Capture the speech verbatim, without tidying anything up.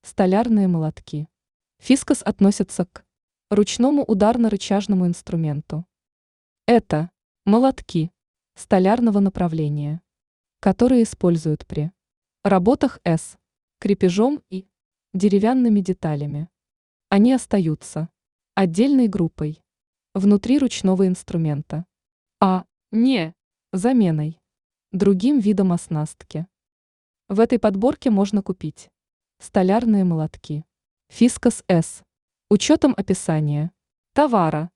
Столярные молотки. Фискас относится к ручному ударно-рычажному инструменту. Это молотки столярного направления, которые используют при работах с крепежом и деревянными деталями. Они остаются отдельной группой внутри ручного инструмента, а не заменой другим видом оснастки. В этой подборке можно купить столярные молотки Фискас С учетом описания товара,